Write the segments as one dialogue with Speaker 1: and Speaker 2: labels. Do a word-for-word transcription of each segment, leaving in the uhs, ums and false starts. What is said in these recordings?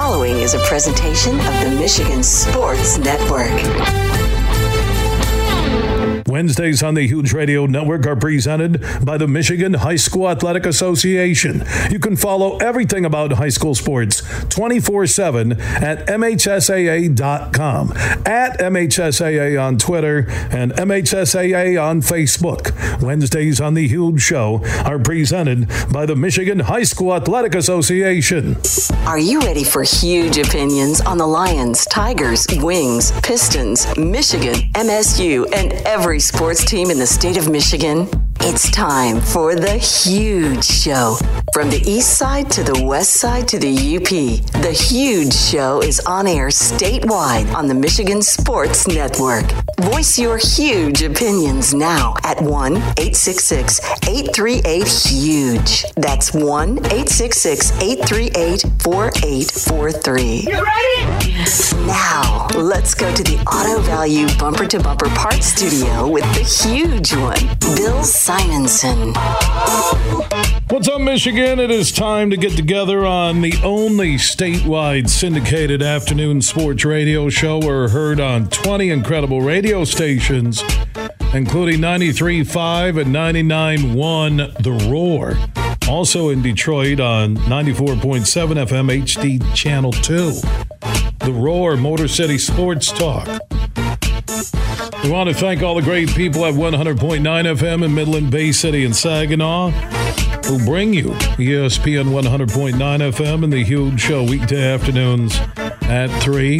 Speaker 1: following is a presentation of the Michigan Sports Network.
Speaker 2: Wednesdays on the Huge Radio Network are presented by the Michigan High School Athletic Association. You can follow everything about high school sports twenty-four seven at M H S A A dot com, at M H S A A on Twitter, and M H S A A on Facebook. Wednesdays on the Huge Show are presented by the Michigan High School Athletic Association.
Speaker 1: Are you ready for huge opinions on the Lions, Tigers, Wings, Pistons, Michigan, M S U, and every sports team in the state of Michigan? It's time for the Huge Show. From the east side to the west side to the U P, the Huge Show is on air statewide on the Michigan Sports Network. Voice your huge opinions now at one eight six six, eight three eight, HUGE. That's one eight six six, eight three eight, four eight four three.
Speaker 3: You ready?
Speaker 1: Now, let's go to the Auto Value Bumper to Bumper Parts Studio with the huge one, Bill Simonson.
Speaker 2: What's up, Michigan? It is time to get together on the only statewide syndicated afternoon sports radio show. We're heard on twenty incredible radio stations, including ninety-three point five and ninety-nine point one The Roar. Also in Detroit on ninety-four point seven F M H D Channel two. The Roar, Motor City Sports Talk. We want to thank all the great people at one hundred point nine F M in Midland, Bay City, and Saginaw, who bring you E S P N one hundred point nine F M and the Huge Show weekday afternoons at three.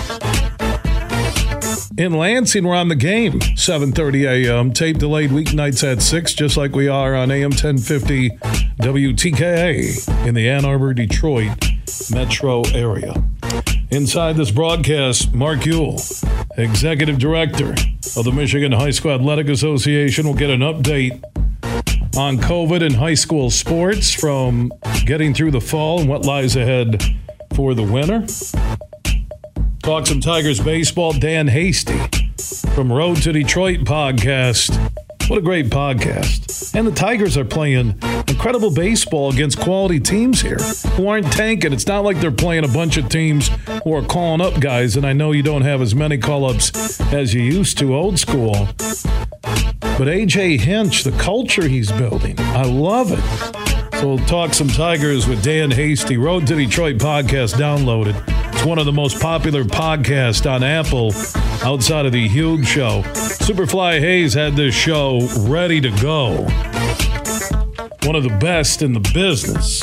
Speaker 2: In Lansing, we're on the game, seven thirty a.m. Tape delayed weeknights at six, just like we are on A M ten fifty W T K A in the Ann Arbor, Detroit metro area. Inside this broadcast, Mark Ewell, Executive Director of the Michigan High School Athletic Association, will get an update on COVID and high school sports, from getting through the fall and what lies ahead for the winter. Talk some Tigers baseball. Dan Hasty from Road to Detroit podcast. What a great podcast. And the Tigers are playing incredible baseball against quality teams here who aren't tanking. It's not like they're playing a bunch of teams who are calling up guys, and I know you don't have as many call-ups as you used to, old school. But A J Hinch, the culture he's building, I love it. So we'll talk some Tigers with Dan Hasty. Road to Detroit podcast downloaded. It's one of the most popular podcasts on Apple outside of the Huge Show. Superfly Hayes had this show ready to go. One of the best in the business.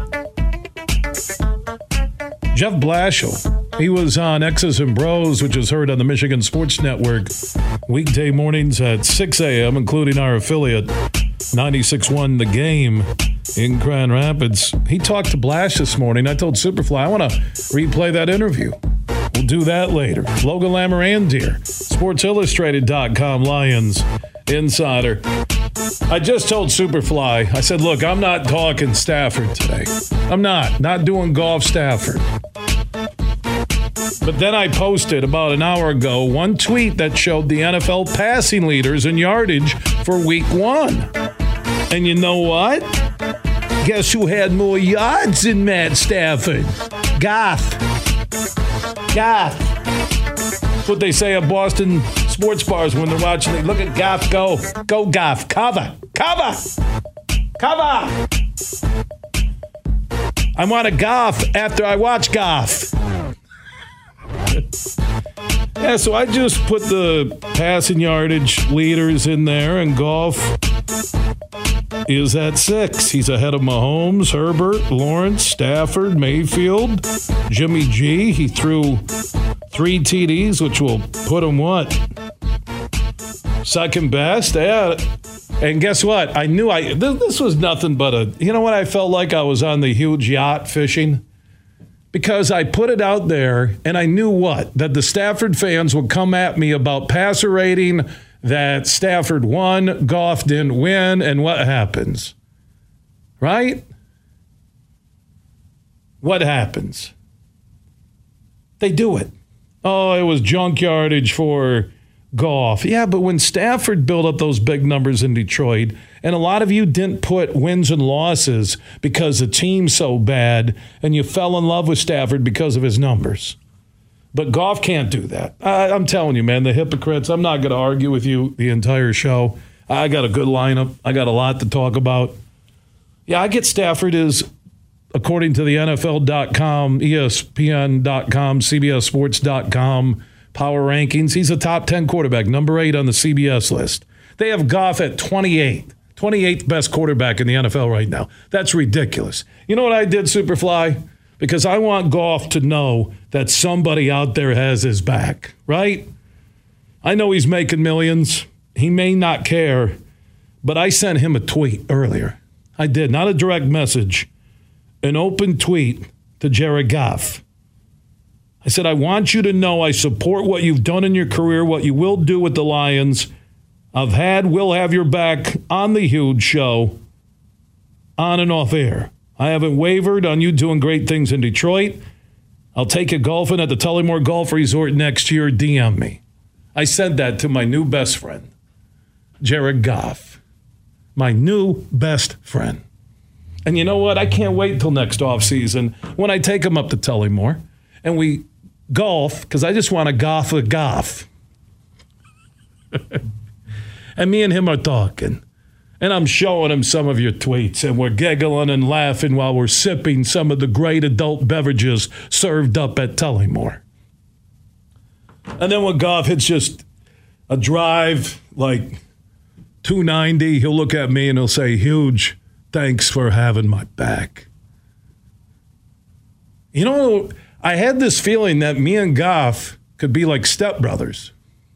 Speaker 2: Jeff Blashill, he was on X's and Bros, which is heard on the Michigan Sports Network weekday mornings at six a.m., including our affiliate ninety-six point one The Game in Grand Rapids. He talked to Blash this morning. I told Superfly, I want to replay that interview. We'll do that later. Logan Lamorandier, Sports Illustrated dot com Lions insider. I just told Superfly, I said, look, I'm not talking Stafford today. I'm not. Not doing golf Stafford. But then I posted about an hour ago one tweet that showed the N F L passing leaders in yardage for week one. And you know what? Guess who had more yards than Matt Stafford? Goff. Goff. That's what they say at Boston sports bars when they're watching. They look at Goff go. Go, Goff. Cover. Cover. Cover. I want a Goff after I watch Goff. Yeah, so I just put the passing yardage leaders in there, and Goff is at six. He's ahead of Mahomes, Herbert, Lawrence, Stafford, Mayfield, Jimmy G. He threw three T Ds, which will put him what? Second best? Yeah. And guess what? I knew I this, this was nothing but a, you know what? I felt like I was on the Huge yacht fishing. Because I put it out there, and I knew what? That the Stafford fans would come at me about passer rating, that Stafford won, Goff didn't win, and what happens? Right? What happens? They do it. Oh, it was junk yardage for Goff. Yeah, but when Stafford built up those big numbers in Detroit, And a lot of you didn't put wins and losses because the team's so bad, and you fell in love with Stafford because of his numbers. But Goff can't do that. I, I'm telling you, man, the hypocrites, I'm not going to argue with you the entire show. I got a good lineup. I got a lot to talk about. Yeah, I get Stafford is, according to the N F L dot com, E S P N dot com, C B S Sports dot com power rankings, he's a top ten quarterback, number eight on the C B S list. They have Goff at twenty-eighth, twenty-eighth best quarterback in the N F L right now. That's ridiculous. You know what I did, Superfly? Because I want Goff to know that somebody out there has his back, right? I know he's making millions. He may not care, but I sent him a tweet earlier. I did, not a direct message, an open tweet to Jared Goff. I said, I want you to know I support what you've done in your career, what you will do with the Lions. I've had, will have your back on the Huge Show, on and off air. I haven't wavered on you doing great things in Detroit. I'll take you golfing at the Tullymore Golf Resort next year. D M me. I said that to my new best friend, Jared Goff. My new best friend. And you know what? I can't wait till next offseason when I take him up to Tullymore and we golf, because I just want to golf with Goff. And me and him are talking. And I'm showing him some of your tweets, and we're giggling and laughing while we're sipping some of the great adult beverages served up at Tullymore. And then when Goff hits just a drive like two ninety, he'll look at me and he'll say, Huge, thanks for having my back. You know, I had this feeling that me and Goff could be like stepbrothers.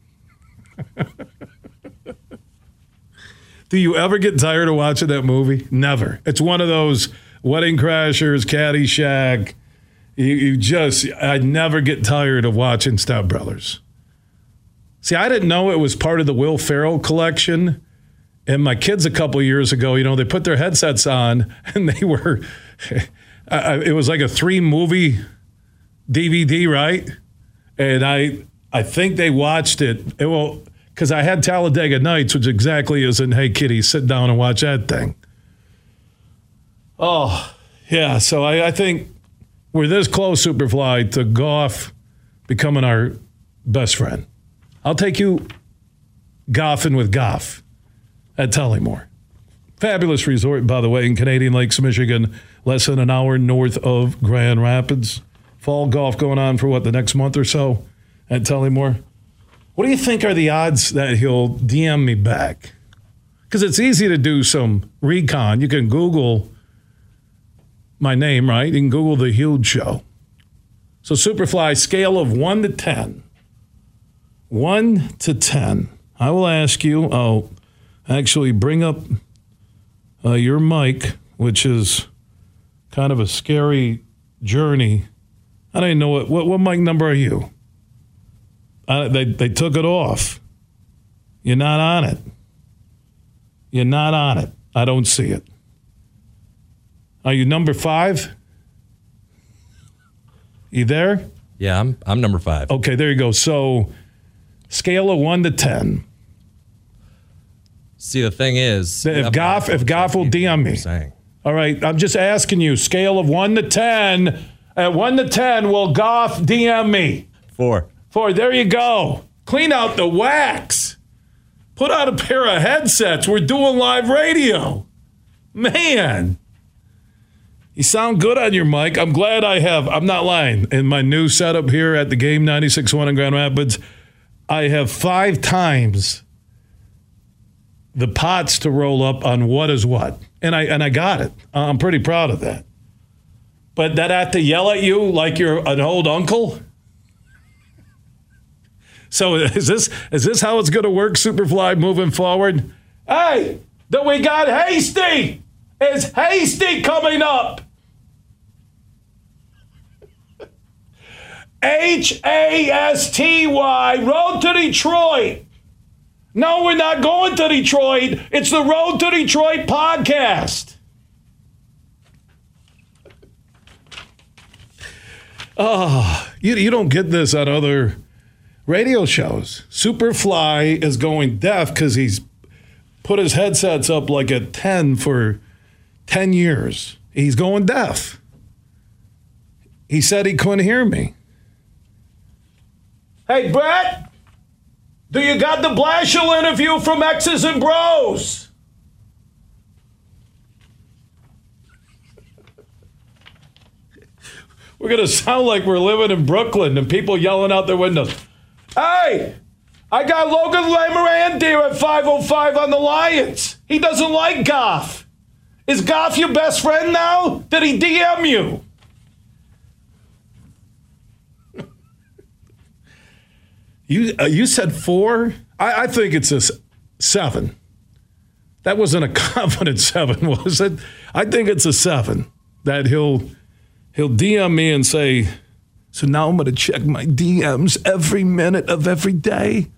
Speaker 2: Do you ever get tired of watching that movie? Never. It's one of those Wedding Crashers, Caddyshack. You, you just, I never get tired of watching Step Brothers. See, I didn't know it was part of the Will Ferrell collection. And my kids a couple of years ago, you know, they put their headsets on and they were, it was like a three movie D V D, right? And I, I think they watched it. It will. Because I had Talladega Nights, which exactly is in, hey, kitty, sit down and watch that thing. Oh, yeah. So I, I think we're this close, Superfly, to Goff becoming our best friend. I'll take you golfing with Goff at Tullymore. Fabulous resort, by the way, in Canadian Lakes, Michigan, less than an hour north of Grand Rapids. Fall golf going on for, what, the next month or so at Tullymore? What do you think are the odds that he'll D M me back? Because it's easy to do some recon. You can Google my name, right? You can Google The Huge Show. So Superfly, scale of one to ten. one to ten. I will ask you, I'll actually bring up uh, your mic, which is kind of a scary journey. I don't even know what, what, what mic number are you? Uh, they they took it off. You're not on it. You're not on it. I don't see it. Are you number five? You there?
Speaker 3: Yeah, I'm I'm number five.
Speaker 2: Okay, there you go. So, scale of one to ten.
Speaker 3: See, the thing is,
Speaker 2: if Goff if Goff will D M me. All right, I'm just asking you. Scale of one to ten. At one to ten, will Goff D M me?
Speaker 3: Four.
Speaker 2: Four, there you go. Clean out the wax. Put out a pair of headsets. We're doing live radio. Man. You sound good on your mic. I'm glad I have, I'm not lying, in my new setup here at the Game ninety-six point one in Grand Rapids, I have five times the pots to roll up on what is what. And I and I got it. I'm pretty proud of that. But that I have to yell at you like you're an old uncle? So is this is this how it's going to work, Superfly, moving forward? Hey, that we got Hasty. Is Hasty coming up? H A S T Y, Road to Detroit. No, we're not going to Detroit. It's the Road to Detroit podcast. Oh, you, you don't get this on other radio shows. Superfly is going deaf because he's put his headsets up like at ten for ten years. He's going deaf. He said he couldn't hear me. Hey, Brett, do you got the Blashill interview from X's and Bros? We're going to sound like we're living in Brooklyn and people yelling out their windows. Hey, I got Logan Lemoran here at five oh five on the Lions. He doesn't like Goff. Is Goff your best friend now? Did he D M you? You uh, you said four? I, I think it's a s- seven. That wasn't a confident seven, was it? I think it's a seven. That he'll he'll D M me and say, so now I'm going to check my D Ms every minute of every day.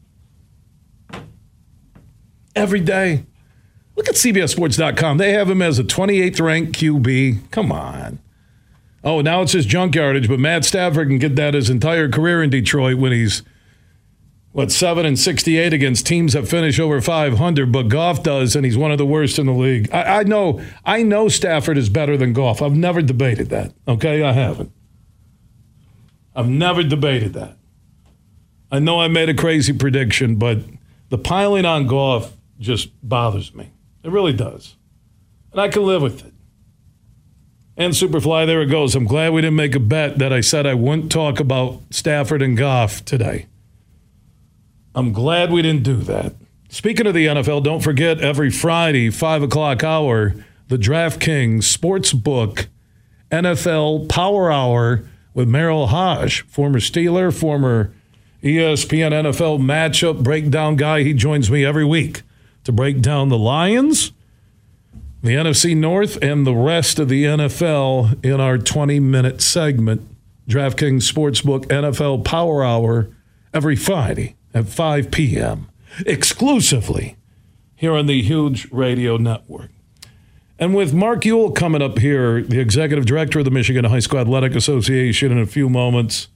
Speaker 2: Every day. Look at C B S Sports dot com. They have him as a twenty-eighth ranked Q B. Come on. Oh, now it's his junk yardage, but Matt Stafford can get that his entire career in Detroit when he's What, seven and sixty-eight against teams that finish over five hundred, but Goff does, and he's one of the worst in the league. I, I know I know Stafford is better than Goff. I've never debated that, okay? I haven't. I've never debated that. I know I made a crazy prediction, but the piling on Goff just bothers me. It really does. And I can live with it. And Superfly, there it goes. I'm glad we didn't make a bet that I said I wouldn't talk about Stafford and Goff today. I'm glad we didn't do that. Speaking of the N F L, don't forget every Friday, five o'clock hour, the DraftKings Sportsbook N F L Power Hour with Merrill Hodge, former Steeler, former E S P N N F L matchup breakdown guy. He joins me every week to break down the Lions, the N F C North, and the rest of the N F L in our twenty-minute segment. DraftKings Sportsbook N F L Power Hour every Friday at five p.m. exclusively here on the Huge Radio Network. And with Mark Ewell coming up here, the executive director of the Michigan High School Athletic Association, in a few moments,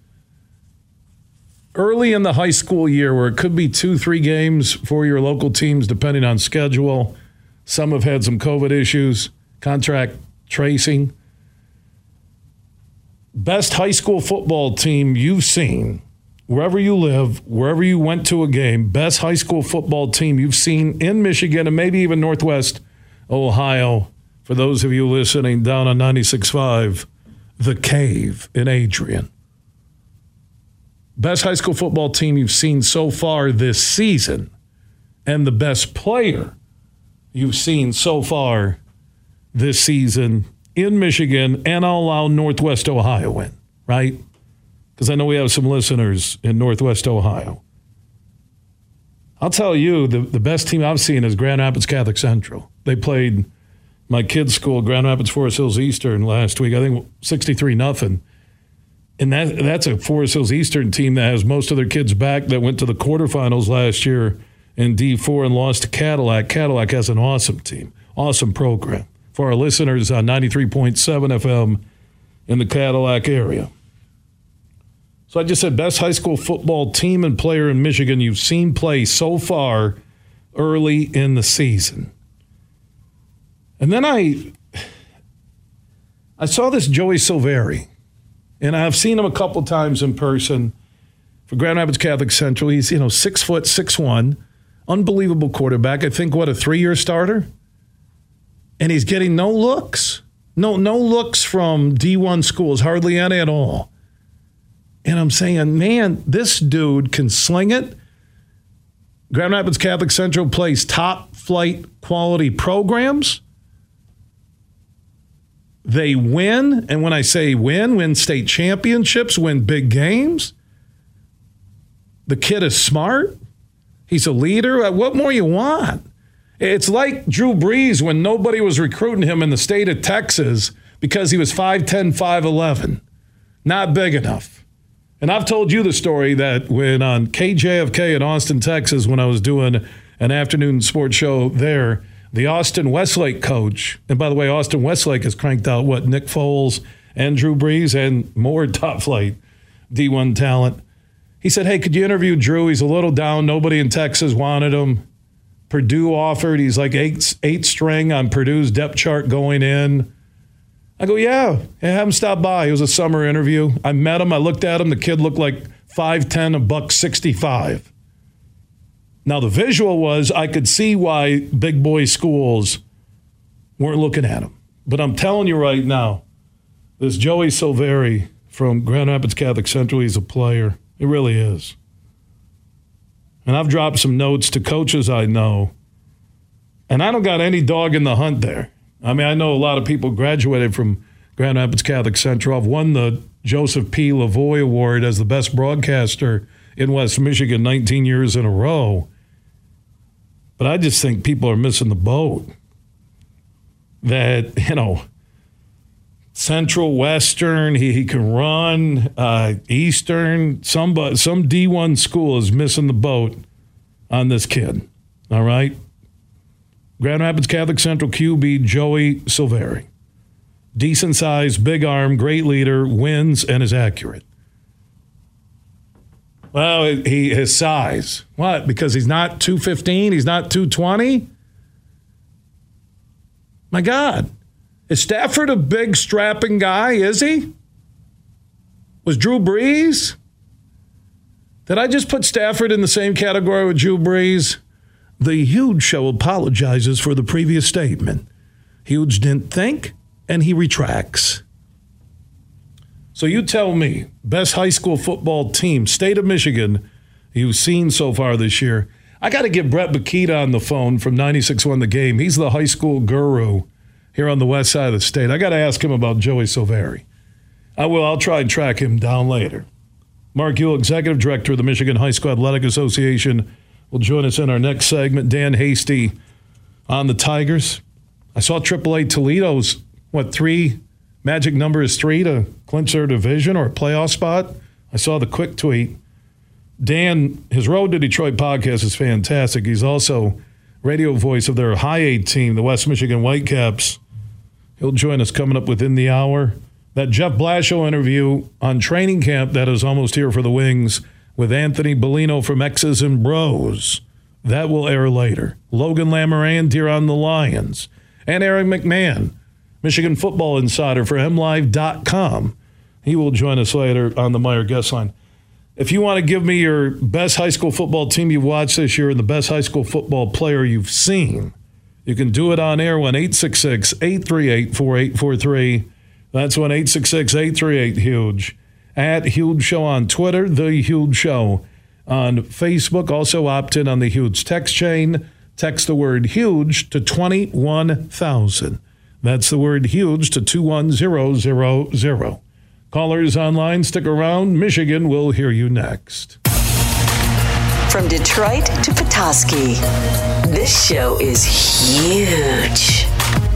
Speaker 2: early in the high school year where it could be two, three games for your local teams depending on schedule. Some have had some COVID issues, contract tracing. Best high school football team you've seen, wherever you live, wherever you went to a game, best high school football team you've seen in Michigan and maybe even Northwest Ohio. For those of you listening down on ninety-six point five, The Cave in Adrian. Best high school football team you've seen so far this season and the best player you've seen so far this season in Michigan, and I'll allow Northwest Ohio in, right? Because I know we have some listeners in Northwest Ohio. I'll tell you, the, the best team I've seen is Grand Rapids Catholic Central. They played my kids' school, Grand Rapids Forest Hills Eastern, last week, I think sixty-three nothing. And that that's a Forest Hills Eastern team that has most of their kids back that went to the quarterfinals last year in D four and lost to Cadillac. Cadillac has an awesome team, awesome program. For our listeners on ninety-three point seven F M in the Cadillac area. So I just said best high school football team and player in Michigan you've seen play so far early in the season. And then I I saw this Joey Silveri, and I've seen him a couple times in person for Grand Rapids Catholic Central. He's, you know, six foot, six one, unbelievable quarterback. I think, what, a three-year starter? And he's getting no looks. No, no looks from D one schools, hardly any at all. And I'm saying, man, this dude can sling it. Grand Rapids Catholic Central plays top flight quality programs. They win, and when I say win, win state championships, win big games. The kid is smart. He's a leader. What more you want? It's like Drew Brees when nobody was recruiting him in the state of Texas because he was five ten, five eleven. Not big enough. And I've told you the story that when on K J F K in Austin, Texas, when I was doing an afternoon sports show there, the Austin Westlake coach, and by the way, Austin Westlake has cranked out, what, Nick Foles and Drew Brees and more top flight D one talent. He said, hey, could you interview Drew? He's a little down. Nobody in Texas wanted him. Purdue offered. He's like eight, eight string on Purdue's depth chart going in. I go, yeah, yeah, have him stop by. It was a summer interview. I met him. I looked at him. The kid looked like five ten, a buck sixty-five. Now, the visual was I could see why big boy schools weren't looking at him. But I'm telling you right now, this Joey Silveri from Grand Rapids Catholic Central, he's a player. He really is. And I've dropped some notes to coaches I know, and I don't got any dog in the hunt there. I mean, I know a lot of people graduated from Grand Rapids Catholic Central. I've won the Joseph P. Lavoie Award as the best broadcaster in West Michigan nineteen years in a row. But I just think people are missing the boat. That, you know, Central, Western, he, he can run, uh, Eastern, somebody, some D one school is missing the boat on this kid. All right? Grand Rapids Catholic Central Q B Joey Silveri. Decent size, big arm, great leader, wins, and is accurate. Well, he his size. What? Because he's not two fifteen? He's not two twenty? My God. Is Stafford a big, strapping guy? Is he? Was Drew Brees? Did I just put Stafford in the same category with Drew Brees? The Huge Show apologizes for the previous statement. Huge didn't think, and he retracts. So you tell me, best high school football team, state of Michigan, you've seen so far this year. I got to get Brett Bakita on the phone from ninety-six point one The Game. He's the high school guru here on the west side of the state. I got to ask him about Joey Silveri. I will. I'll try and track him down later. Mark Ewell, Executive Director of the Michigan High School Athletic Association, will join us in our next segment. Dan Hasty on the Tigers. I saw triple A Toledo's, what, three, magic number is three to clinch their division or a playoff spot. I saw the quick tweet. Dan, his Road to Detroit podcast is fantastic. He's also radio voice of their high A team, the West Michigan Whitecaps. He'll join us coming up within the hour. That Jeff Blashill interview on training camp that is almost here for the Wings with Anthony Bellino from X's and Bros. That will air later. Logan Lamourand here on the Lions. And Aaron McMahon, Michigan football insider for M Live dot com. He will join us later on the Meyer guest line. If you want to give me your best high school football team you've watched this year and the best high school football player you've seen, you can do it on air, one eight six six, eight three eight, four eight four three. That's one eight six six, eight three eight, HUGE. At Huge Show on Twitter, The Huge Show on Facebook. Also opt in on the Huge text chain. Text the word HUGE to twenty-one thousand. That's the word HUGE to two one zero zero zero. Callers online, stick around. Michigan will hear you next.
Speaker 1: From Detroit to Petoskey, this show is huge.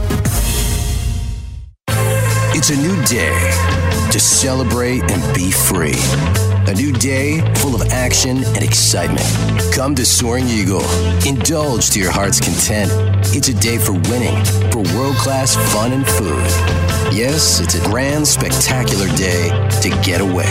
Speaker 4: It's a new day to celebrate and be free. A new day full of action and excitement. Come to Soaring Eagle. Indulge to your heart's content. It's a day for winning, for world-class fun and food. Yes, it's a grand, spectacular day to get away.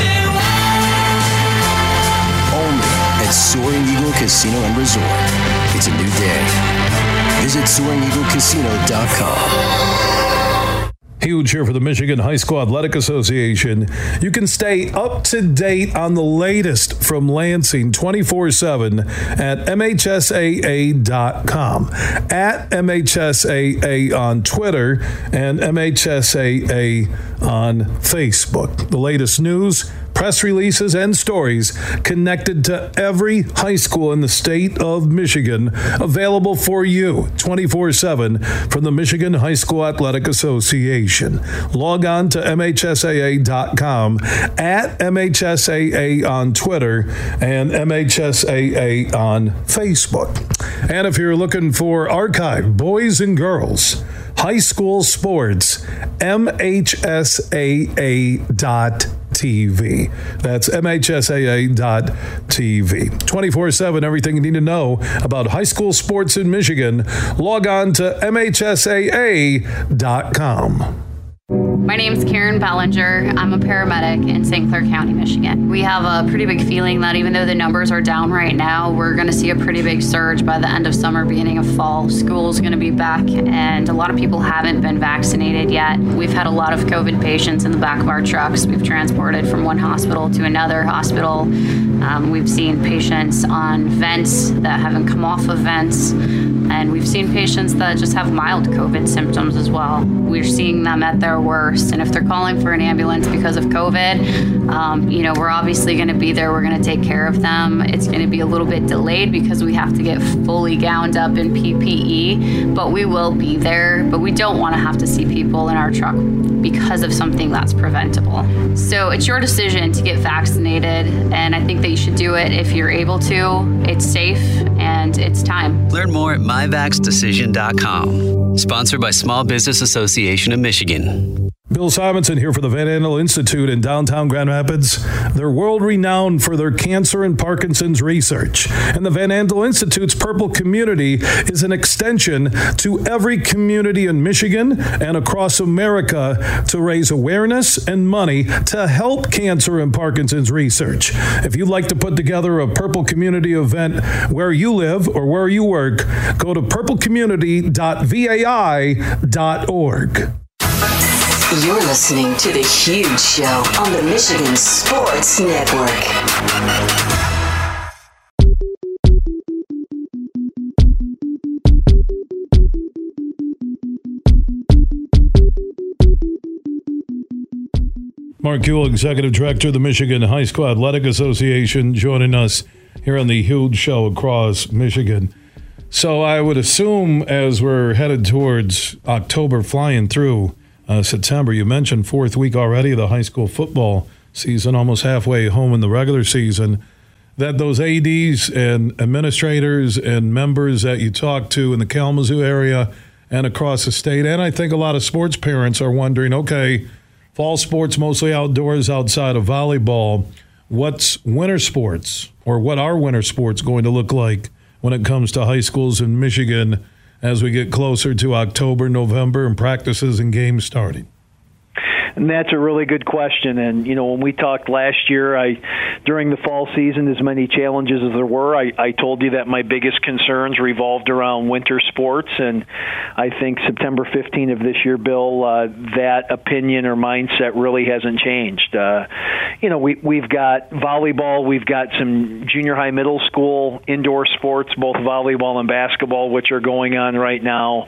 Speaker 4: Only at Soaring Eagle Casino and Resort. It's a new day. Visit soaring eagle casino dot com.
Speaker 2: Huge here for the Michigan High School Athletic Association. You can stay up to date on the latest from Lansing twenty-four seven at M H S A A dot com, at M H S A A on Twitter, and M H S A A on Facebook. The latest news, press releases, and stories connected to every high school in the state of Michigan, available for you twenty-four seven from the Michigan High School Athletic Association. Log on to M H S A A dot com, at M H S A A on Twitter, and M H S A A on Facebook. And if you're looking for archive boys and girls high school sports, M H S A A dot T V. That's M H S A A dot T V. twenty-four seven, everything you need to know about high school sports in Michigan. Log on to M H S A A dot com.
Speaker 5: My name's Karen Ballinger. I'm a paramedic in Saint Clair County, Michigan. We have a pretty big feeling that even though the numbers are down right now, we're going to see a pretty big surge by the end of summer, beginning of fall. School's going to be back, and a lot of people haven't been vaccinated yet. We've had a lot of COVID patients in the back of our trucks. We've transported from one hospital to another hospital. Um, we've seen patients on vents that haven't come off of vents, and we've seen patients that just have mild COVID symptoms as well. We're seeing them at their worst, and if they're calling for an ambulance because of COVID, um, you know, we're obviously going to be there. We're going to take care of them. It's going to be a little bit delayed because we have to get fully gowned up in P P E, but we will be there. But we don't want to have to see people in our truck because of something that's preventable. So it's your decision to get vaccinated, and I think that you should do it if you're able to. It's safe, and it's time.
Speaker 6: Learn more at my vax decision dot com. Sponsored by Small Business Association of Michigan.
Speaker 2: Bill Simonson here for the Van Andel Institute in downtown Grand Rapids. They're world-renowned for their cancer and Parkinson's research. And the Van Andel Institute's Purple Community is an extension to every community in Michigan and across America to raise awareness and money to help cancer and Parkinson's research. If you'd like to put together a Purple Community event where you live or where you work, go to purple community dot v a i dot org.
Speaker 1: You're listening to The Huge Show on the Michigan Sports Network.
Speaker 2: Mark Ewell, Executive Director of the Michigan High School Athletic Association, joining us here on The Huge Show across Michigan. So I would assume as we're headed towards October, flying through Uh, September, you mentioned fourth week already of the high school football season, almost halfway home in the regular season, that those A Ds and administrators and members that you talk to in the Kalamazoo area and across the state, and I think a lot of sports parents are wondering, okay, fall sports mostly outdoors outside of volleyball, what's winter sports, or what are winter sports going to look like when it comes to high schools in Michigan as we get closer to October, November, and practices and games starting?
Speaker 7: And that's a really good question. And, you know, when we talked last year, I during the fall season, as many challenges as there were, I, I told you that my biggest concerns revolved around winter sports. And I think September fifteenth of this year, Bill, uh, that opinion or mindset really hasn't changed. Uh, you know, we, we've got volleyball. We've got some junior high, middle school indoor sports, both volleyball and basketball, which are going on right now.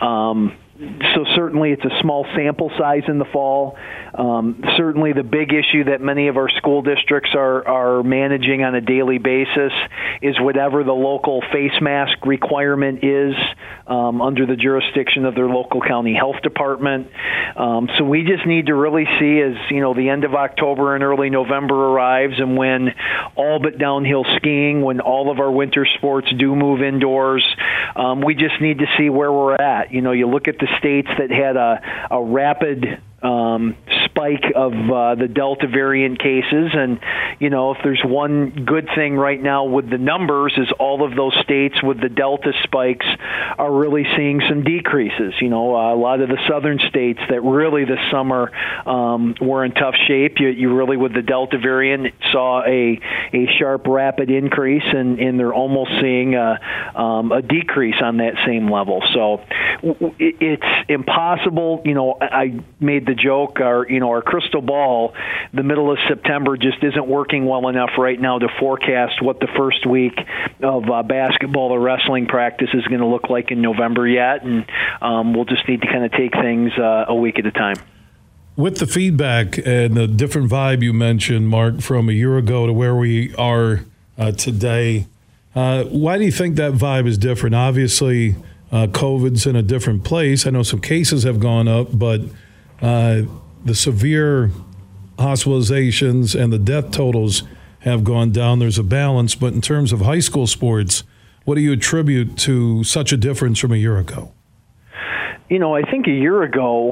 Speaker 7: Um So certainly it's a small sample size in the fall. Um, certainly the big issue that many of our school districts are, are managing on a daily basis is whatever the local face mask requirement is um, under the jurisdiction of their local county health department. Um, so we just need to really see as, you know, the end of October and early November arrives, and when all but downhill skiing, when all of our winter sports do move indoors, um, we just need to see where we're at. You know, you look at the states that had a, a rapid um, spike of uh, the Delta variant cases. And, you know, if there's one good thing right now with the numbers is all of those states with the Delta spikes are really seeing some decreases. You know, uh, a lot of the southern states that really this summer um, were in tough shape, you, you really with the Delta variant saw a, a sharp, rapid increase, and, and they're almost seeing a, um, a decrease on that same level. So it, it's impossible. You know, I made the joke, our, you know, our crystal ball, the middle of September just isn't working well enough right now to forecast what the first week of uh, basketball or wrestling practice is going to look like in November yet. And um, we'll just need to kind of take things uh, a week at a time.
Speaker 2: With the feedback and the different vibe you mentioned, Mark, from a year ago to where we are uh, today, uh, why do you think that vibe is different? Obviously, uh, COVID's in a different place. I know some cases have gone up, but uh, the severe hospitalizations and the death totals have gone down. There's a balance. But in terms of high school sports, what do you attribute to such a difference from a year ago?
Speaker 7: You know, I think a year ago,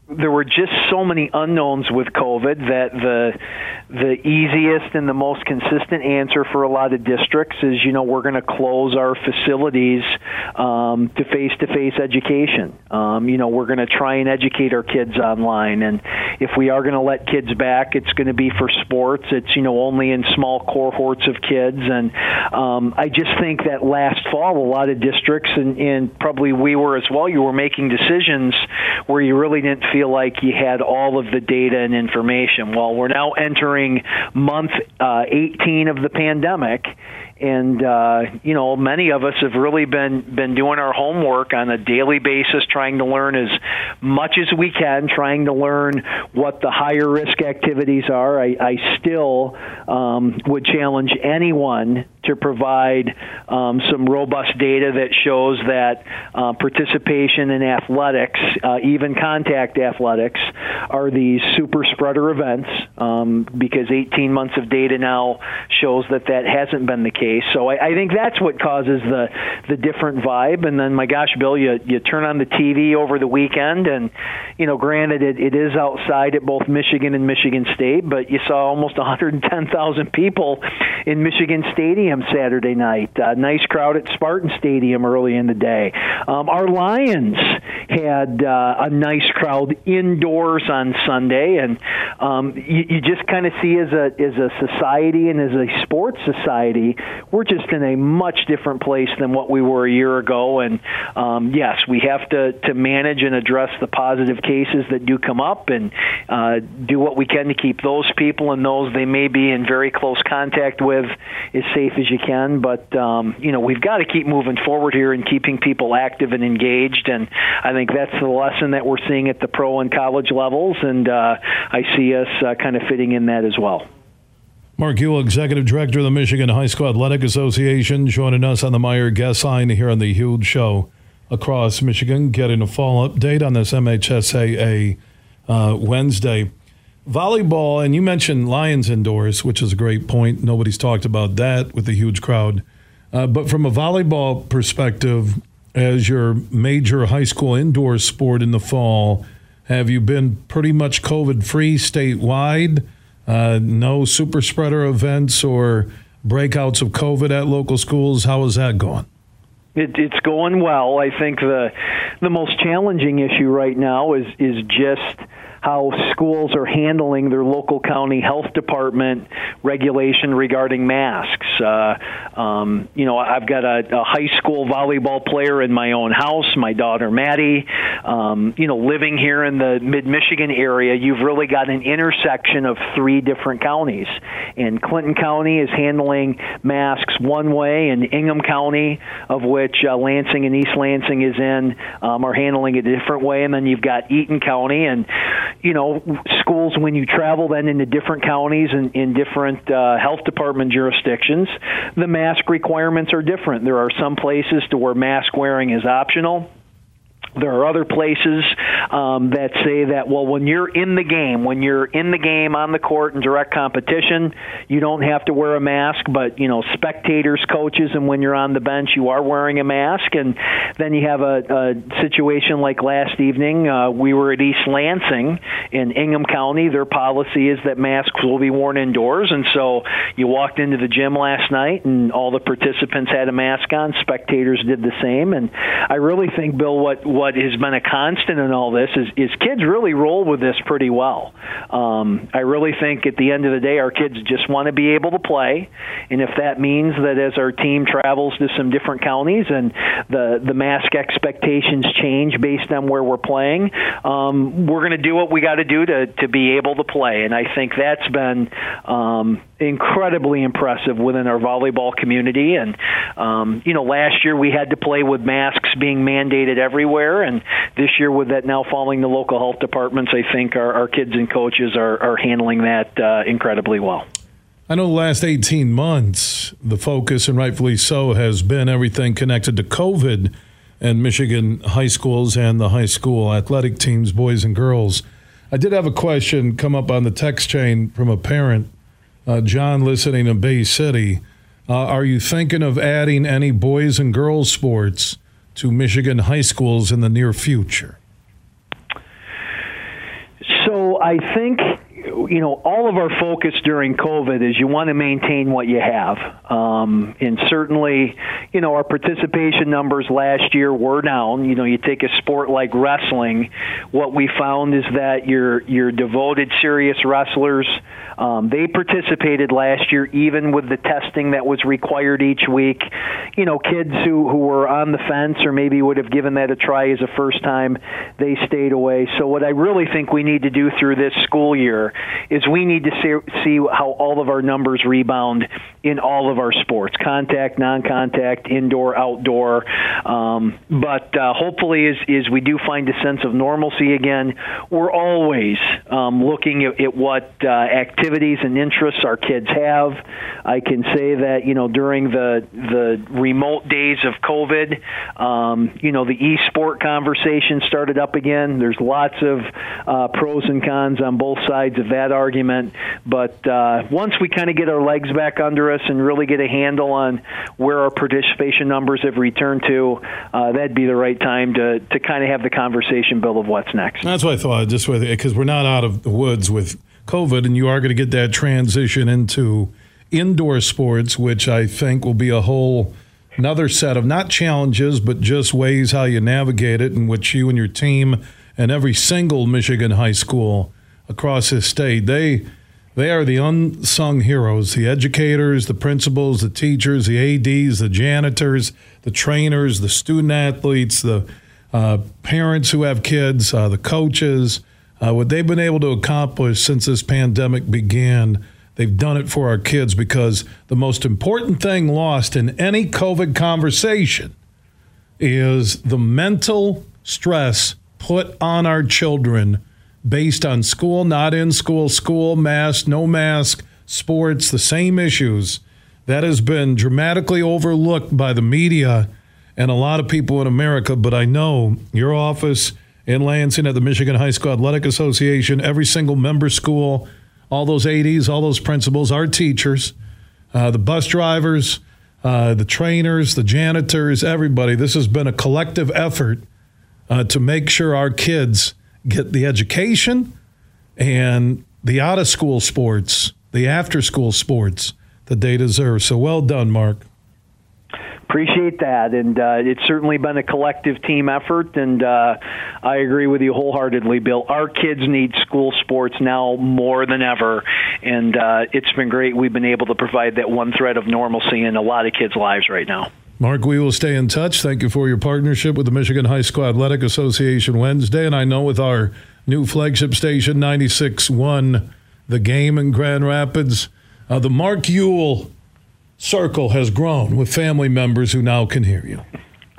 Speaker 7: there were just so many unknowns with COVID that the the easiest and the most consistent answer for a lot of districts is, you know, we're going to close our facilities um, to face-to-face education. Um, you know, we're going to try and educate our kids online, and if we are going to let kids back, it's going to be for sports. It's, you know, only in small cohorts of kids, and um, I just think that last fall, a lot of districts, and, and probably we were as well, you were making decisions where you really didn't feel like you had all of the data and information. Well, we're now entering month uh, eighteen of the pandemic, and uh, you know, many of us have really been been doing our homework on a daily basis, trying to learn as much as we can, trying to learn what the higher risk activities are. I, I still um, would challenge anyone to provide um, some robust data that shows that uh, participation in athletics, uh, even contact athletics, are these super spreader events, um, because eighteen months of data now shows that that hasn't been the case. So I, I think that's what causes the the different vibe. And then, my gosh, Bill, you, you turn on the T V over the weekend, and, you know, granted, it, it is outside at both Michigan and Michigan State, but you saw almost one hundred ten thousand people in Michigan Stadium Saturday night. Uh, nice crowd at Spartan Stadium early in the day. Um, our Lions had uh, a nice crowd indoors on Sunday, and um, you, you just kind of see as a as a society and as a sports society, we're just in a much different place than what we were a year ago. And um, yes, we have to, to manage and address the positive cases that do come up, and uh, do what we can to keep those people and those they may be in very close contact with as safe as you can. But um, you know, we've got to keep moving forward here and keeping people active and engaged. And I think that's the lesson that we're seeing at the pro and college levels, and uh, I see us uh, kind of fitting in that as well.
Speaker 2: Mark Uyl, Executive Director of the Michigan High School Athletic Association, joining us on the Meijer guest line here on the Huge Show across Michigan, getting a fall update on this M H S A A uh, Wednesday. Volleyball, and you mentioned Lions indoors, which is a great point. Nobody's talked about that with the huge crowd. Uh, but from a volleyball perspective, as your major high school indoor sport in the fall, have you been pretty much COVID-free statewide? Uh, no super spreader events or breakouts of COVID at local schools? How is that going?
Speaker 7: It, it's going well. I think the the most challenging issue right now is is just how schools are handling their local county health department regulation regarding masks. Uh, um, you know, I've got a, a high school volleyball player in my own house, my daughter Maddie. Um, you know, living here in the mid-Michigan area, you've really got an intersection of three different counties. And Clinton County is handling masks one way, and Ingham County, of which uh, Lansing and East Lansing is in, um, are handling it a different way. And then you've got Eaton County, and you know, schools, when you travel then into different counties and in different uh, health department jurisdictions, the mask requirements are different. There are some places to where mask wearing is optional. There are other places um, that say that, well, when you're in the game, when you're in the game on the court in direct competition, you don't have to wear a mask, but, you know, spectators, coaches, and when you're on the bench, you are wearing a mask. And then you have a, a situation like last evening. Uh, we were at East Lansing in Ingham County. Their policy is that masks will be worn indoors. And so you walked into the gym last night, and all the participants had a mask on. Spectators did the same. And I really think, Bill, what what has been a constant in all this is, is kids really roll with this pretty well. Um, I really think at the end of the day, our kids just want to be able to play. And if that means that as our team travels to some different counties and the, the mask expectations change based on where we're playing, um, we're going to do what we got to do to to be able to play. And I think that's been um, incredibly impressive within our volleyball community. And, um, you know, last year we had to play with masks being mandated everywhere. And this year, with that now falling to local health departments, I think our, our kids and coaches are, are handling that uh, incredibly well.
Speaker 2: I know the last eighteen months, the focus, and rightfully so, has been everything connected to COVID and Michigan high schools and the high school athletic teams, boys and girls. I did have a question come up on the text chain from a parent, uh, John, listening in Bay City. Uh, are you thinking of adding any boys and girls sports to Michigan high schools in the near future?
Speaker 7: So I think, you know, all of our focus during COVID is you want to maintain what you have. Um, and certainly, you know, our participation numbers last year were down. You know, you take a sport like wrestling, what we found is that your your devoted, serious wrestlers, um, they participated last year even with the testing that was required each week. You know, kids who, who were on the fence or maybe would have given that a try as a first time, they stayed away. So what I really think we need to do through this school year is we need to see, see how all of our numbers rebound in all of our sports, contact, non-contact, indoor, outdoor. Um, but uh, hopefully as, as we do find a sense of normalcy again, we're always um, looking at, at what uh, activities and interests our kids have. I can say that, you know, during the the remote days of COVID, um, you know, the e-sport conversation started up again. There's lots of uh, pros and cons on both sides of that argument. But uh, once we kind of get our legs back under us and really get a handle on where our participation numbers have returned to, uh, that'd be the right time to, to kind of have the conversation, Bill, of what's next.
Speaker 2: That's what I thought, just with because we're not out of the woods with COVID, and you are going to get that transition into indoor sports, which I think will be a whole another set of not challenges, but just ways how you navigate it, in which you and your team and every single Michigan high school across this state, they they are the unsung heroes, the educators, the principals, the teachers, the A Ds, the janitors, the trainers, the student athletes, the uh, parents who have kids, uh, the coaches, uh, what they've been able to accomplish since this pandemic began. They've done it for our kids, because the most important thing lost in any COVID conversation is the mental stress put on our children based on school, not in school, school, mask, no mask, sports, the same issues. That has been dramatically overlooked by the media and a lot of people in America. But I know your office in Lansing at the Michigan High School Athletic Association, every single member school, all those A Ds, all those principals, our teachers, uh, the bus drivers, uh, the trainers, the janitors, everybody. This has been a collective effort uh, to make sure our kids get the education and the out-of-school sports, the after-school sports that they deserve. So well done, Mark.
Speaker 7: Appreciate that, and uh, it's certainly been a collective team effort, and uh, I agree with you wholeheartedly, Bill. Our kids need school sports now more than ever, and uh, it's been great. We've been able to provide that one thread of normalcy in a lot of kids' lives right now.
Speaker 2: Mark, we will stay in touch. Thank you for your partnership with the Michigan High School Athletic Association Wednesday, and I know with our new flagship station, ninety-six point one, The Game in Grand Rapids, uh, the Mark Ewell circle has grown with family members who now can hear you.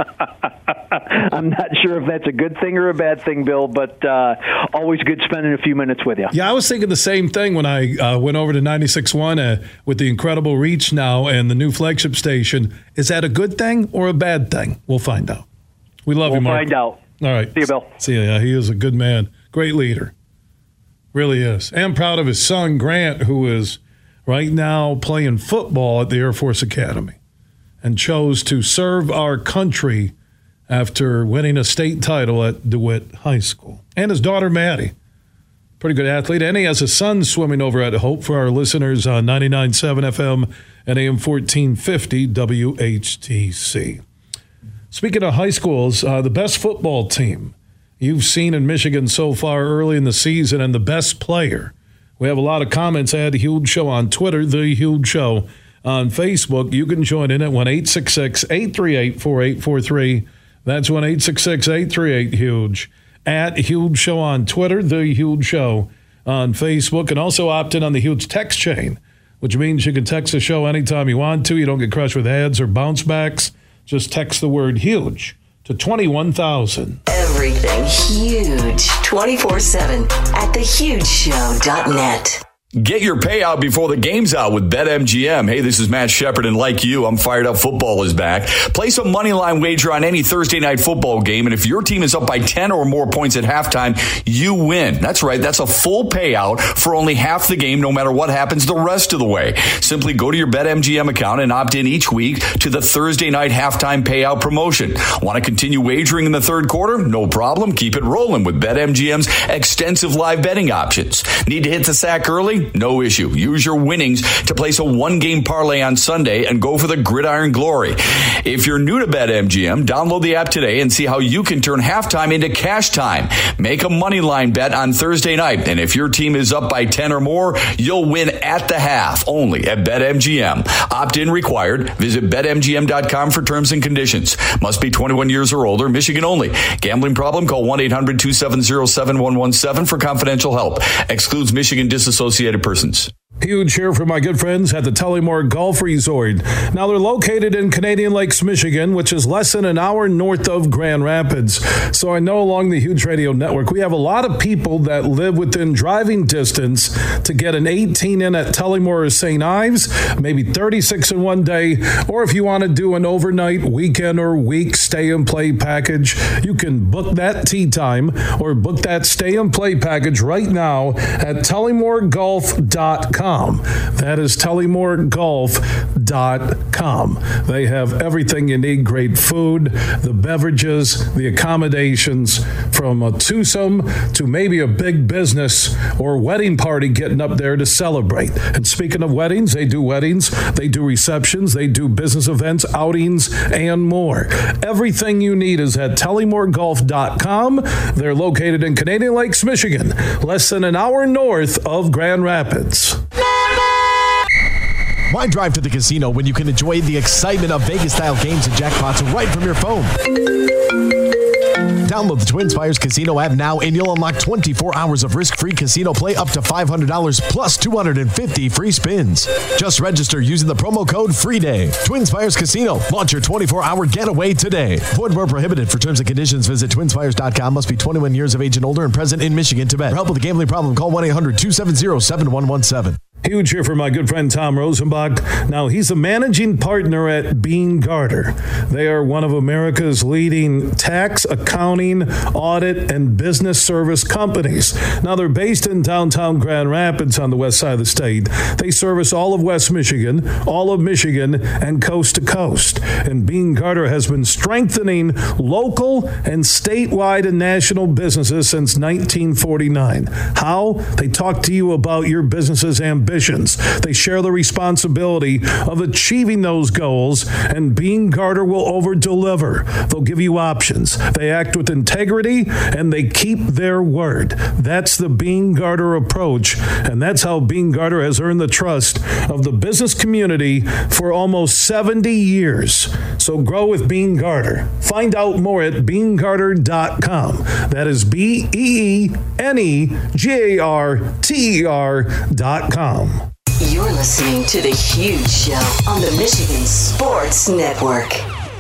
Speaker 7: I'm not sure if that's a good thing or a bad thing, Bill, but uh, always good spending a few minutes with you.
Speaker 2: Yeah, I was thinking the same thing when I uh, went over to ninety-six point one uh, with the incredible reach now and the new flagship station. Is that a good thing or a bad thing? We'll find out. We love
Speaker 7: we'll
Speaker 2: you, Mark.
Speaker 7: We'll find out.
Speaker 2: All right.
Speaker 7: See you, Bill.
Speaker 2: See you. Yeah, he is a good man. Great leader. Really is. And proud of his son, Grant, who is right now playing football at the Air Force Academy and chose to serve our country after winning a state title at DeWitt High School. And his daughter, Maddie, pretty good athlete. And he has a son swimming over at Hope for our listeners on ninety-nine point seven F M and A M fourteen fifty W H T C. Speaking of high schools, uh, the best football team you've seen in Michigan so far early in the season and the best player. We have a lot of comments at Huge Show on Twitter, The Huge Show on Facebook. You can join in at one eight six six, eight three eight, four eight four three. That's one eight six six, eight three eight, HUGE. At Huge Show on Twitter, The Huge Show on Facebook, and also opt in on the Huge text chain, which means you can text the show anytime you want to. You don't get crushed with ads or bounce backs. Just text the word HUGE to twenty-one thousand.
Speaker 1: Everything huge, twenty-four seven at the huge show dot net.
Speaker 8: Get your payout before the game's out with BetMGM. Hey, this is Matt Shepard, and like you, I'm fired up. Football is back. Place a moneyline wager on any Thursday night football game, and if your team is up by ten or more points at halftime, you win. That's right. That's a full payout for only half the game, no matter what happens the rest of the way. Simply go to your BetMGM account and opt in each week to the Thursday night halftime payout promotion. Want to continue wagering in the third quarter? No problem. Keep it rolling with BetMGM's extensive live betting options. Need to hit the sack early? No issue. Use your winnings to place a one-game parlay on Sunday and go for the gridiron glory. If you're new to BetMGM, download the app today and see how you can turn halftime into cash time. Make a money line bet on Thursday night, and if your team is up by ten or more, you'll win at the half only at BetMGM. Opt-in required. Visit Bet M G M dot com for terms and conditions. Must be twenty-one years or older. Michigan only. Gambling problem? Call one eight hundred two seven zero seven one one seven for confidential help. Excludes Michigan disassociated persons.
Speaker 2: Huge cheer for my good friends at the Tullymore Golf Resort. Now, they're located in Canadian Lakes, Michigan, which is less than an hour north of Grand Rapids. So I know along the Huge Radio Network, we have a lot of people that live within driving distance to get an eighteen in at Tullymore or Saint Ives, maybe thirty-six in one day, or if you want to do an overnight, weekend, or week stay and play package, you can book that tee time or book that stay and play package right now at tullymore golf dot com. That is tullymore golf dot com. They have everything you need, great food, the beverages, the accommodations, from a twosome to maybe a big business or wedding party getting up there to celebrate. And speaking of weddings, they do weddings, they do receptions, they do business events, outings, and more. Everything you need is at tullymore golf dot com. They're located in Canadian Lakes, Michigan, less than an hour north of Grand Rapids.
Speaker 9: Why drive to the casino when you can enjoy the excitement of Vegas-style games and jackpots right from your phone? Download the TwinSpires Casino app now and you'll unlock twenty-four hours of risk-free casino play up to five hundred dollars plus two hundred fifty free spins. Just register using the promo code FREEDAY. TwinSpires Casino. Launch your twenty-four hour getaway today. Void where prohibited. For terms and conditions, visit twin spires dot com. Must be twenty-one years of age and older and present in Michigan to bet. For help with a gambling problem, call one eight hundred two seven zero seven one one seven.
Speaker 2: Huge here for my good friend Tom Rosenbach. Now, he's a managing partner at Bean Garter. They are one of America's leading tax, accounting, audit, and business service companies. Now, they're based in downtown Grand Rapids on the west side of the state. They service all of West Michigan, all of Michigan, and coast to coast. And Bean Garter has been strengthening local and statewide and national businesses since nineteen forty-nine. How? They talk to you about your business's ambitions. They share the responsibility of achieving those goals, and Bean Garter will over-deliver. They'll give you options. They act with integrity, and they keep their word. That's the Bean Garter approach, and that's how Bean Garter has earned the trust of the business community for almost seventy years. So grow with Bean Garter. Find out more at bean garter dot com. That is B E E N E G A R T E R dot com.
Speaker 1: You're listening to The Huge Show on the Michigan Sports Network.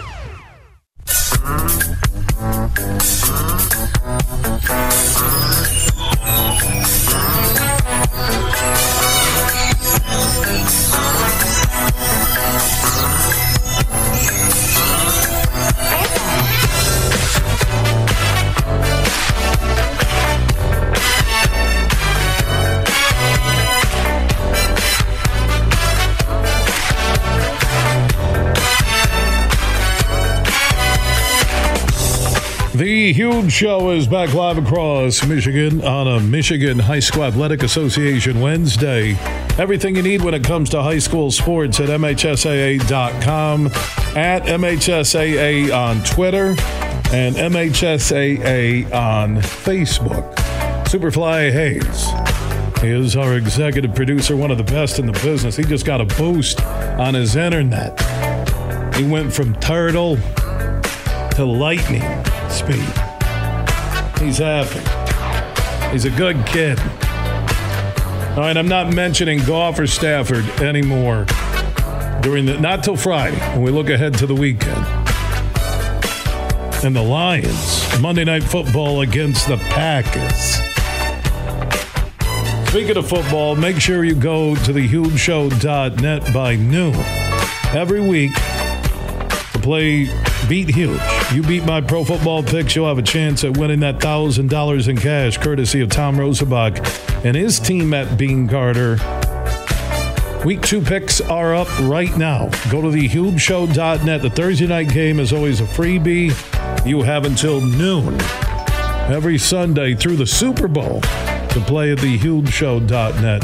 Speaker 2: The Huge Show is back live across Michigan on a Michigan High School Athletic Association Wednesday. Everything you need when it comes to high school sports at M H S A A dot com, at M H S A A on Twitter, and M H S A A on Facebook. Superfly Hayes is our executive producer, one of the best in the business. He just got a boost on his internet. He went from turtle to lightning speed. He's happy. He's a good kid. All right, I'm not mentioning Goff or Stafford anymore during the not till Friday when we look ahead to the weekend. And the Lions, Monday Night Football against the Packers. Speaking of football, make sure you go to the huge show dot net by noon every week to play Beat Huge. You beat my pro football picks, you'll have a chance at winning that one thousand dollars in cash, courtesy of Tom Rosenbach and his team at Bean Carter. Week two picks are up right now. Go to the huge show dot net. The Thursday night game is always a freebie. You have until noon every Sunday through the Super Bowl to play at the huge show dot net.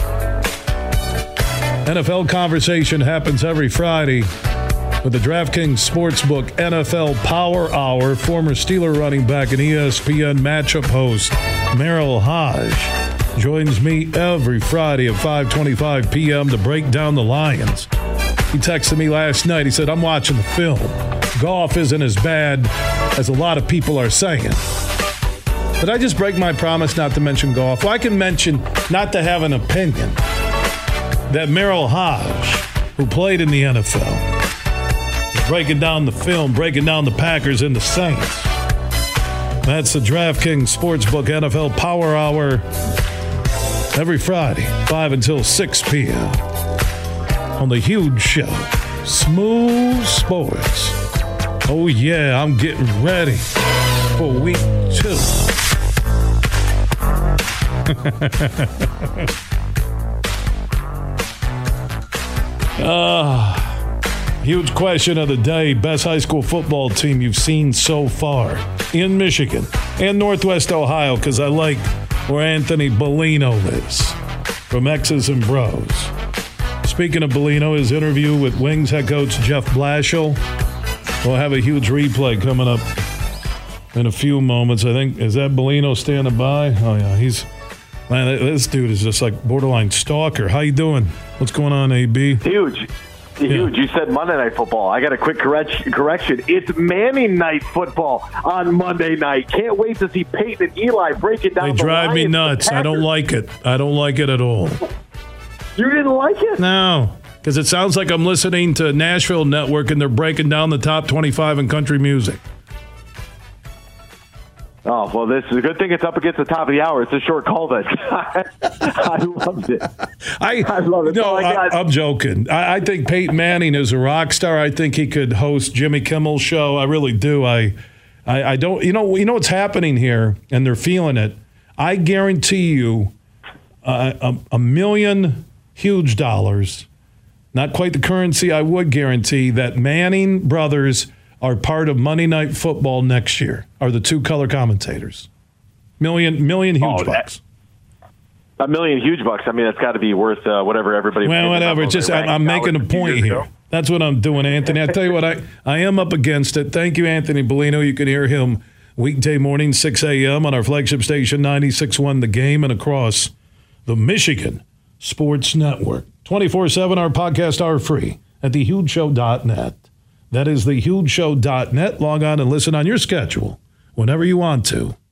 Speaker 2: N F L conversation happens every Friday with the DraftKings Sportsbook N F L Power Hour. Former Steeler running back and E S P N matchup host Merrill Hodge joins me every Friday at five twenty-five p.m. to break down the Lions. He texted me last night. He said, I'm watching the film. Goff isn't as bad as a lot of people are saying. Did I just break my promise not to mention Goff? Well, I can mention, not to have an opinion, that Merrill Hodge, who played in the N F L, breaking down the film, breaking down the Packers and the Saints. That's the DraftKings Sportsbook N F L Power Hour every Friday, five until six p.m. on The Huge Show. Smooth Sports. Oh, yeah, I'm getting ready for week two. uh, huge question of the day. Best high school football team you've seen so far in Michigan and Northwest Ohio, because I like where Anthony Bellino is from X's and Bros. Speaking of Bellino, his interview with Wings head coach Jeff Blashill. We'll have a huge replay coming up in a few moments. I think, is that Bellino standing by? Oh, yeah. He's, man, this dude is just like borderline stalker. How you doing? What's going on, A B?
Speaker 10: Huge. Huge. Yeah. You said Monday Night Football. I got a quick correct- correction. It's Manning Night Football on Monday night. Can't wait to see Peyton and Eli break it down.
Speaker 2: They
Speaker 10: the
Speaker 2: drive
Speaker 10: Lions,
Speaker 2: me nuts. I don't like it. I don't like it at all.
Speaker 10: You didn't like it?
Speaker 2: No, because it sounds like I'm listening to Nashville Network and they're breaking down the top twenty-five in country music.
Speaker 10: Oh, well, this is a good thing it's up against the top of the hour. It's a short call, then. I loved it.
Speaker 2: I,
Speaker 10: I love it.
Speaker 2: No,
Speaker 10: I
Speaker 2: I, I'm joking. I, I think Peyton Manning is a rock star. I think he could host Jimmy Kimmel's show. I really do. I, I, I don't. You know. You know what's happening here, and they're feeling it. I guarantee you, uh, a, a million huge dollars. Not quite the currency I would guarantee that Manning brothers are part of Monday Night Football next year, are the two color commentators. Million, million huge oh, bucks.
Speaker 10: A million huge bucks. I mean, that's got to be worth uh, whatever everybody.
Speaker 2: Well, whatever. Just I'm, I'm making a point here. Ago. That's what I'm doing, Anthony. I tell you what, I, I am up against it. Thank you, Anthony Bellino. You can hear him weekday morning, six a.m. on our flagship station, ninety-six point one The Game, and across the Michigan Sports Network. twenty-four seven, our podcasts are free at the huge show dot net. That is the huge show dot net. Log on and listen on your schedule whenever you want to.